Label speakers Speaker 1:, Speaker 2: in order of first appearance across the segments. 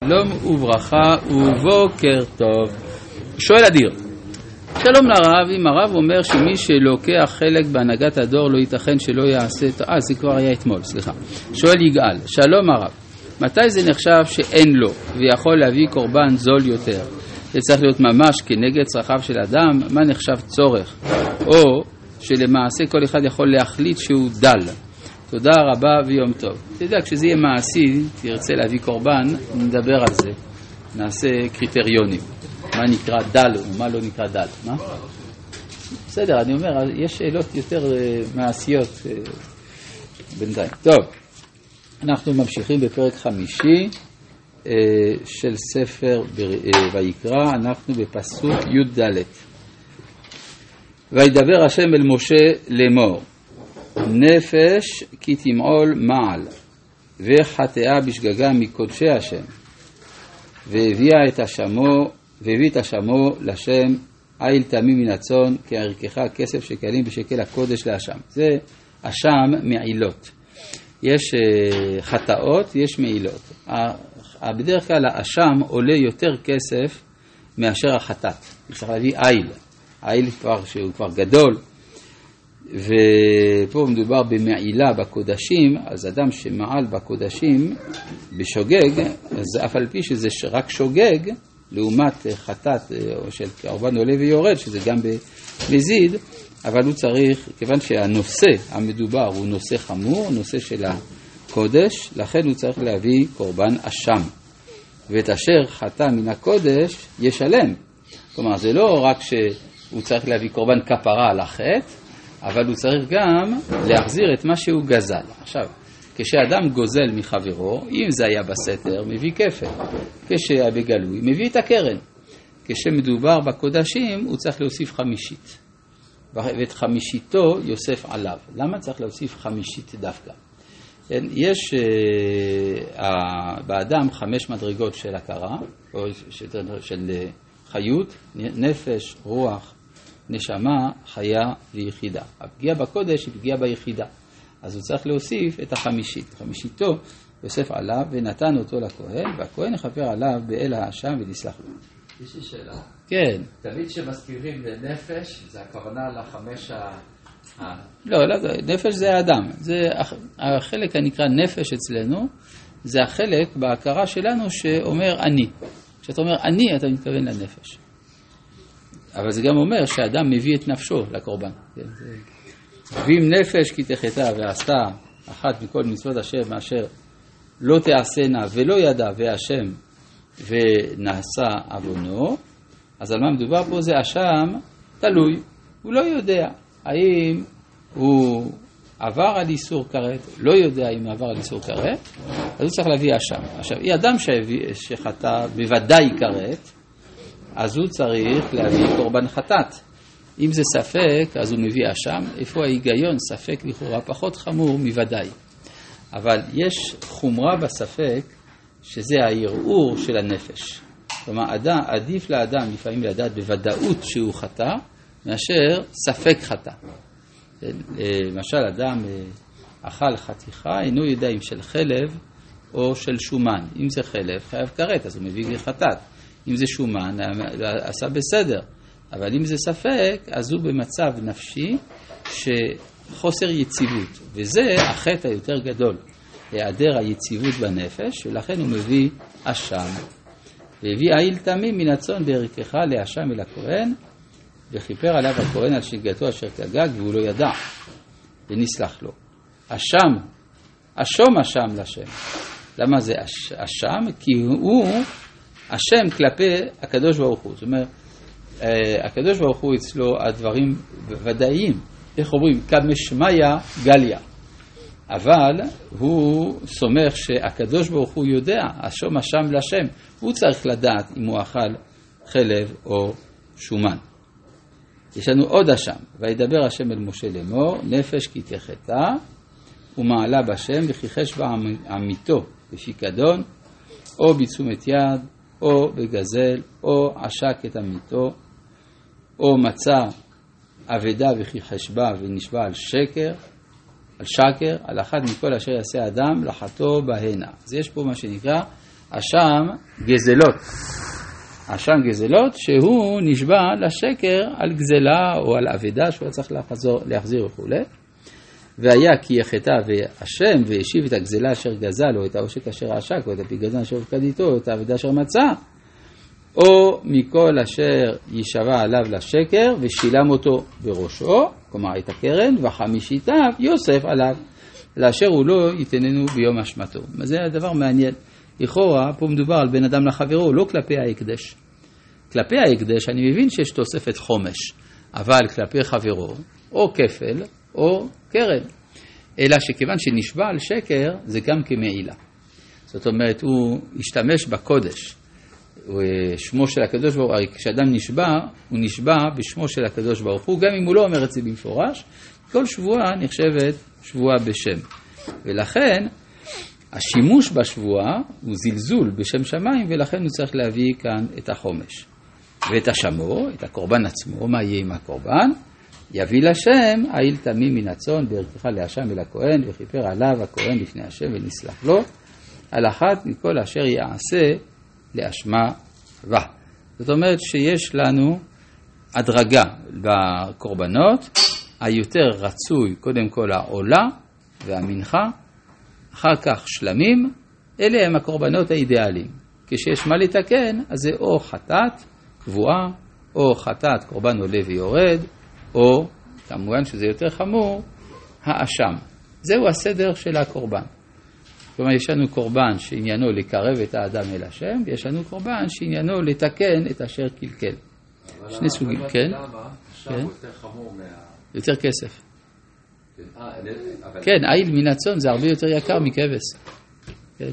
Speaker 1: שלום וברכה ובוקר טוב. שואל אדיר, שלום לרב, אם הרב אומר שמי שלוקח חלק בהנהגת הדור לא ייתכן שלא יעשה, זה כבר היה אתמול, סליחה. שואל יגאל, שלום הרב, מתי זה נחשב שאין לו ויכול להביא קורבן זול יותר? זה צריך להיות ממש כנגד צרכיו של אדם, מה נחשב צורך? או שלמעשה כל אחד יכול להחליט שהוא דל. תודה רבה ויום טוב. אתה יודע, כשזה יהיה מעשי, תרצה להביא קורבן, נדבר על זה. נעשה קריטריונים. מה נקרא דל ומה לא נקרא דל. מה? בסדר, אני אומר, יש שאלות יותר מעשיות בינתיים. טוב, אנחנו ממשיכים בפרק 5 של ספר ויקרא, אנחנו בפסוק י"ד. וידבר השם אל משה לאמור, נפש כי תמעול מעל, וחטאה בשגגה מקודשי השם, והביא את השמו לשם איל תמי מן הצאן, כערכך כסף שקלים בשקל הקודש להשם. זה אשם מעילות. יש חטאות, יש מעילות. בדרך כלל האשם עולה יותר כסף מאשר החטאת. צריך להביא איל. האיל שהוא כבר גדול, ופה מדובר במעילה בקודשים, אז אדם שמעל בקודשים בשוגג, אז אף על פי שזה רק שוגג, לעומת חטאת או של קורבן עולה ויורד, שזה גם במזיד, אבל הוא צריך, כיוון שהנושא המדובר הוא נושא חמור, נושא של הקודש, לכן הוא צריך להביא קורבן אשם. ואת אשר חטא מן הקודש ישלם. כלומר, זה לא רק שהוא צריך להביא קורבן כפרה על החטא, אבל הוא צריך גם להחזיר את מה שהוא גזל. עכשיו, כשאדם גוזל מחברו, אם זה היה בסתר, מביא כפל. כשהיה בגלוי, מביא את הקרן. כשמדובר בקודשים, הוא צריך להוסיף חמישית. ואת חמישיתו יוסף עליו. למה צריך להוסיף חמישית דווקא? יש באדם 5 מדרגות של הכרה, או של חיות, נפש, רוח, נשמה, חיה ויחידה. הפגיעה בקודש היא פגיעה ביחידה. אז הוא צריך להוסיף את החמישית. חמישיתו יוסף עליו ונתן אותו לכהן, והכהן יכפר עליו באל האשם ולסלח לו.
Speaker 2: יש לי שאלה.
Speaker 1: כן.
Speaker 2: תמיד שמזכירים לנפש, זה הכוונה לחמש
Speaker 1: לא, נפש זה האדם. זה החלק הנקרא נפש אצלנו, זה החלק בהכרה שלנו שאומר אני. כשאתה אומר אני, אתה מתכוון לנפש. אבל זה גם אומר שהאדם מביא את נפשו לקורבן. ואם נפש כי תחטא ועשתה אחת מכל מצוות השם מאשר לא תעשנה ולא ידע והשם ונעשה עוונו, אז על מה מדובר פה? זה אשם תלוי. הוא לא יודע האם הוא עבר על איסור כרת, לא יודע אם עבר על איסור כרת, אז הוא צריך להביא אשם. עכשיו, היא אדם שחטא בוודאי כרת, אז הוא צריך להביא קורבן חטאת. אם זה ספק, אז הוא מביא אשם. איפה ההיגיון? ספק לכאורה פחות חמור מוודאי. אבל יש חומרה בספק, שזה הערעור של הנפש. כלומר, עדיף לאדם לפעמים לדעת בוודאות שהוא חטא, מאשר ספק חטא. למשל, אדם אכל חתיכה, אינו יודע אם של חלב או של שומן. אם זה חלב, חייב כרת, אז הוא מביא חטאת. אם זה שומן, עשה בסדר. אבל אם זה ספק, אז הוא במצב נפשי שחוסר יציבות. וזה החטא היותר גדול, היעדר היציבות בנפש, ולכן הוא מביא אשם. והביא איל תמי מן הצאן בערכך לאשם אל הכהן, וכיפר עליו הכהן על שגגתו אשר כגג, והוא לא ידע, ונסלח לו. אשם, אשם לשם. למה זה אשם? כי הוא השם כלפי הקדוש ברוך הוא. זאת אומרת, הקדוש ברוך הוא אצלו הדברים ודאיים. איך אומרים? כמשמיה גליה. אבל הוא סומך שהקדוש ברוך הוא יודע, אשם לשם. הוא צריך לדעת אם הוא אכל חלב או שומן. יש לנו עוד אשם. וידבר השם אל משה לאמור, נפש כי תחטא, ומעלה בשם וכיחש בה עמיתו בפיקדון, או בתשומת יד, או בגזל, או עשק את עמיתו, או מצא אבדה וכיחש בה ונשבע על שקר, על אחד מכל אשר יעשה אדם לחטוא בהנה. אז יש פה מה שנקרא אשם גזלות. אשם גזלות שהוא נשבע לשקר על גזלה או על אבדה שהוא צריך להחזיר וכו'. והיה כי יחטא והשם והשיב את הגזלה אשר גזל או את העושק אשר עשק או את הפיקדון אשר הופקד איתו או את האבדה אשר מצא או מכל אשר יישבע עליו לשקר ושילם אותו בראשו, כלומר את הקרן, וחמישיתיו יוסף עליו לאשר הוא לא יתננו ביום אשמתו. זה הדבר מעניין. לכאורה פה מדובר על בן אדם לחברו, לא כלפי ההקדש. כלפי ההקדש אני מבין שיש תוספת חומש, אבל כלפי חברו או כפל או קרן. אלא שכיוון שנשבע על שקר זה גם כמעילה. זאת אומרת הוא השתמש בקודש. שמו של הקדוש ברוך הוא, כשאדם נשבע, הוא נשבע בשמו של הקדוש ברוך הוא, גם אם הוא לא אומר את זה במפורש, כל שבועה נחשבת שבועה בשם. ולכן השימוש בשבועה הוא זלזול בשם שמיים, ולכן הוא צריך להביא כאן את החומש. ואת השמור, את הקורבן עצמו, מה יהיה עם הקורבן? יביא לשם העיל תמים מן הצאן בערכך להשם ולכהן, וכיפר עליו הכהן לפני השם ונסלח לו, על אחת מכל אשר יעשה לאשמה בה. זאת אומרת שיש לנו הדרגה בקורבנות, היותר רצוי קודם כל העולה והמנחה, אחר כך שלמים, אלה הם הקורבנות האידיאליים. כשיש מה לתקן, אז זה או חטאת קבועה, או חטאת קורבן עולה ויורד, או כמובן שזה יותר חמור, האשם. זהו הסדר של הקורבן. כלומר, יש לנו קורבן שעניינו לקרב את האדם אל השם, ויש לנו קורבן שעניינו לתקן את אשר קלקל. שני סוגים, כן?
Speaker 2: עכשיו הוא יותר חמור
Speaker 1: יותר כסף. כן, העיל מן הצאן זה הרבה יותר יקר מכבש. כן.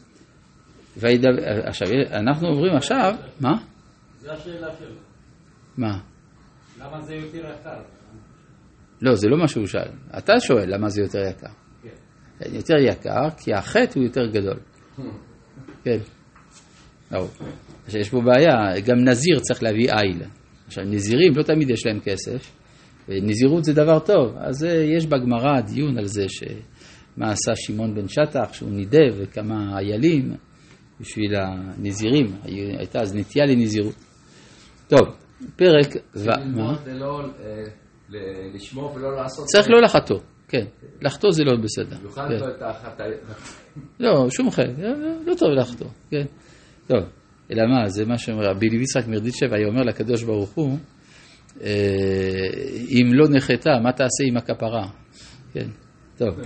Speaker 1: עכשיו, אנחנו עוברים עכשיו, מה?
Speaker 3: זה השאלה שלו.
Speaker 1: מה?
Speaker 3: למה זה יותר יקר?
Speaker 1: לא, זה לא מה שהוא שאל. אתה שואל למה זה יותר יקר. יותר יקר, כי החטא הוא יותר גדול. כן. עכשיו, יש פה בעיה, גם נזיר צריך להביא עיל. עכשיו, נזירים לא תמיד יש להם כסף, ונזירות זה דבר טוב. אז יש בגמרא דיון על זה שמה עשה שמעון בן שטח, שהוא נידב וכמה איילים בשביל הנזירים. הייתה אז נטייה לנזירות. טוב, פרק...
Speaker 2: ללמוד זה לא לשמור ולא לעשות...
Speaker 1: צריך לא לחטוא. כן, לחטוא זה לא בסדר.
Speaker 2: יוכל לא את החטא...
Speaker 1: לא, שום חטא, לא טוב לחטוא, כן. טוב, אלא מה, זה מה שאומר, רבי יצחק מרדיצ'ב היה אומר לקדוש ברוך הוא, אם לא נחטא, מה תעשה עם הכפרה? כן, טוב.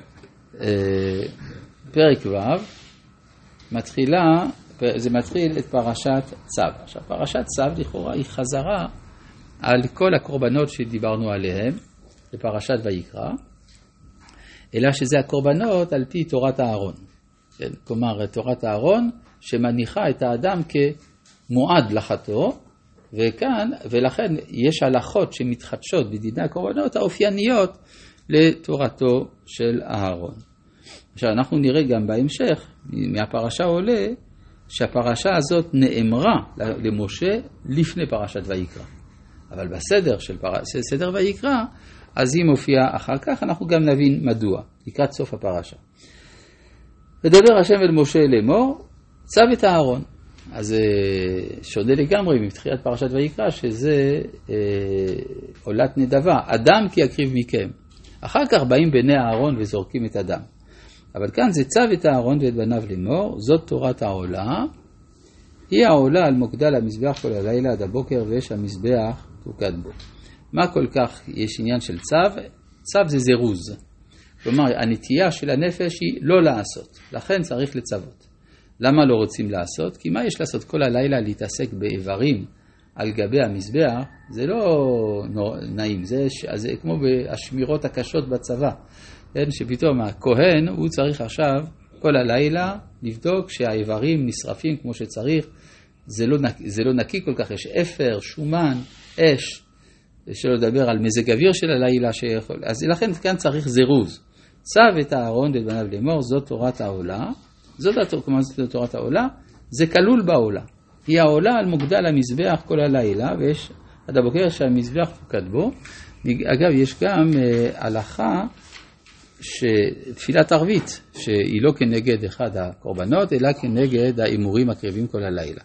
Speaker 1: פרק ו' מתחילה, זה מתחיל את פרשת צו. עכשיו, פרשת צו לכאורה היא חזרה על כל הקורבנות שדיברנו עליהם, בפרשת ויקרא, אלא שזה הקורבנות על פי תורת הארון. כן? כלומר, תורת הארון שמניחה את האדם כמועד לחטוא, וכאן, ולכן יש הלכות שמתחדשות בדיני הקורבנות האופייניות לתורתו של הארון. עכשיו, אנחנו נראה גם בהמשך, מהפרשה עולה, שהפרשה הזאת נאמרה למשה לפני פרשת ויקרא. אבל בסדר של סדר ויקרא, אז היא מופיעה אחר כך, אנחנו גם נבין מדוע, לקראת סוף הפרשה. ודבר השם אל משה לאמור, צו את הארון. אז שונה לגמרי מתחילת פרשת ויקרא, שזה עולת נדבה, אדם כי יקריב מכם. אחר כך באים בני הארון וזורקים את הדם. אבל כאן זה צו את הארון ואת בניו לאמור, זאת תורת העולה, היא העולה על מוקדה למזבח כל הלילה עד הבוקר, ויש המזבח תוקד בו. מה כל כך יש עניין של צו? צו זה זירוז. כלומר, הנטייה של הנפש היא לא לעשות. לכן צריך לצוות. למה לא רוצים לעשות? כי מה יש לעשות כל הלילה להתעסק באיברים על גבי המזבח? זה לא נעים. זה כמו בשמירות הקשות בצבא. כן? שפתאום הכהן הוא צריך עכשיו כל הלילה לבדוק שהאיברים נשרפים כמו שצריך. זה לא נקי כל כך. יש אפר, שומן, אש. שלא לדבר על מזג אוויר של הלילה שיכול. אז לכן כאן צריך זירוז. צו את הארון ואת בניו לאמור, זאת תורת העולה. זאת תורת העולה, זה כלול בעולה. היא העולה על מוקדה למזבח כל הלילה, ויש עד הבוקר שהמזבח פוקד בו. אגב, יש גם הלכה שתפילת ערבית, שהיא לא כנגד אחד הקורבנות, אלא כנגד האימורים הקרבים כל הלילה.